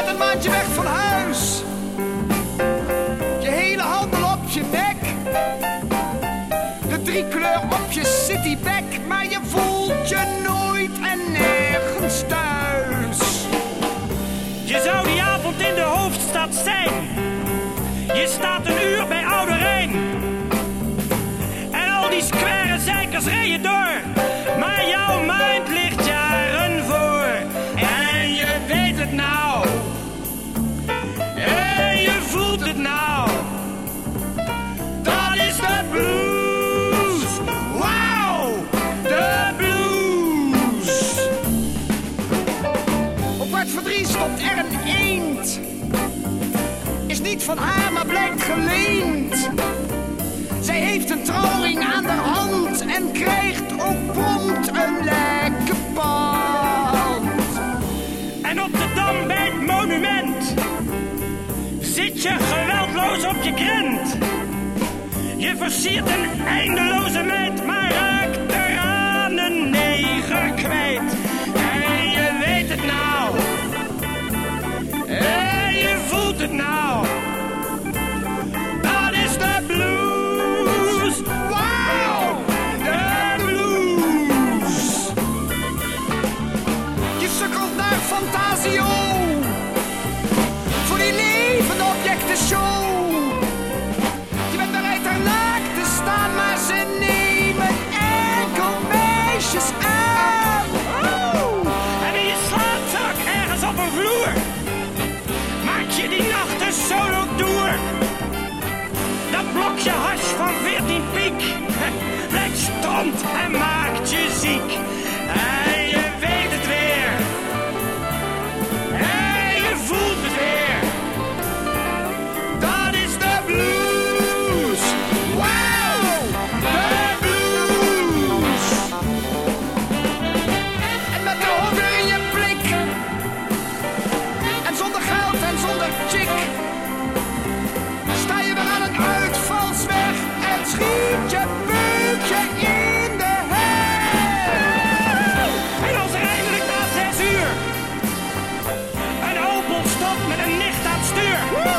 net een maandje weg van huis. Je hele handel op je nek. De driekleur op je cityback. Maar je voelt je nooit en nergens thuis. Je zou die avond in de hoofdstad zijn. Je staat een uur bij Oude Rijn. En al die square zeikers rijden door. Maar jouw mind ligt jaren voor. En je weet het nou. En je voelt het nou. Dat is de blues. Wauw, de blues. Op kwart voor 3 stopt er een eend. Is niet van haar, maar blijkt geleend. Zij heeft een trouwring aan de hand en krijgt ook prompt een lekke band. En op de Dam bij het monument zit je geweldloos op je krent. Je versiert een eindeloze meid, maar raakt eraan een neger kwijt. En je weet het nou. En je voelt het nou. Dat is de blues. Wauw, de blues. Je sukkelt naar Fantasio voor die levende objectenshow. Je bent bereid er naakt te staan, maar ze nemen enkel meisjes aan. En in je slaapzak ergens op een vloer maak je die nacht een solo-tour. Dat blokje hash van 14 piek lijkt stront en maakt je ziek. En je weet het weer. En je voelt het weer. Dat is de blues. Wauw, de blues. En met de honger in je blik en zonder geld en zonder chick sta je weer aan een uitvalsweg en schiet je buikje in de hel. En als er eindelijk na 6 uur een Opel stopt met een nicht aan het stuur.